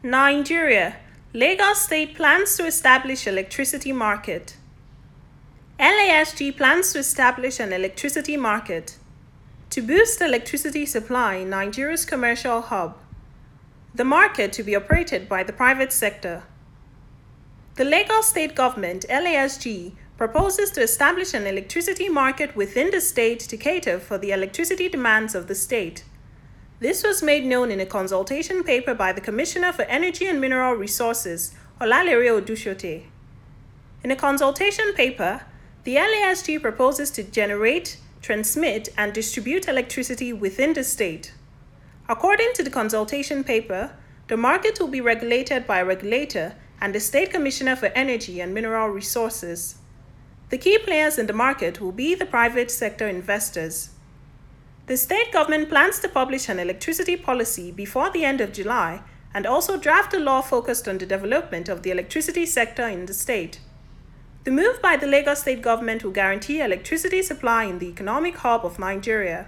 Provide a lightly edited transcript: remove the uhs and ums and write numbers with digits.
Nigeria. Lagos State plans to establish electricity market. LASG plans to establish an electricity market to boost electricity supply in Nigeria's commercial hub. The market to be operated by the private sector. The Lagos State Government, LASG, proposes to establish an electricity market within the state to cater for the electricity demands of the state. This was made known in a consultation paper by the Commissioner for Energy and Mineral Resources, Olalere Odushote. In a consultation paper, the LASG proposes to generate, transmit, and distribute electricity within the state. According to the consultation paper, the market will be regulated by a regulator and the State Commissioner for Energy and Mineral Resources. The key players in the market will be the private sector investors. The state government plans to publish an electricity policy before the end of July and also draft a law focused on the development of the electricity sector in the state. The move by the Lagos State government will guarantee electricity supply in the economic hub of Nigeria.